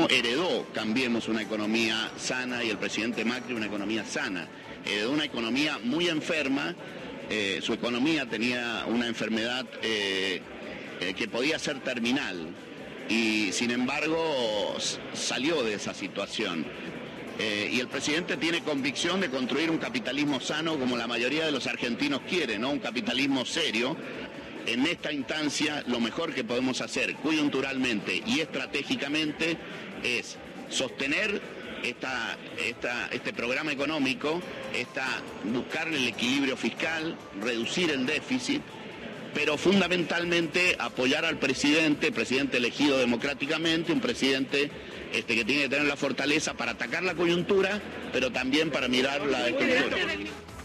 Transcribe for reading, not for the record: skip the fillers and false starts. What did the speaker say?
gobierno heredó, Cambiemos, una economía sana y el presidente Macri una economía sana. Heredó una economía muy enferma, su economía tenía una enfermedad que podía ser terminal y sin embargo salió de esa situación. Y el presidente tiene convicción de construir un capitalismo sano como la mayoría de los argentinos quieren, ¿no? Un capitalismo serio. En esta instancia lo mejor que podemos hacer coyunturalmente y estratégicamente es sostener este programa económico, buscar el equilibrio fiscal, reducir el déficit, pero fundamentalmente apoyar al presidente elegido democráticamente, un presidente que tiene que tener la fortaleza para atacar la coyuntura, pero también para mirar la estructura.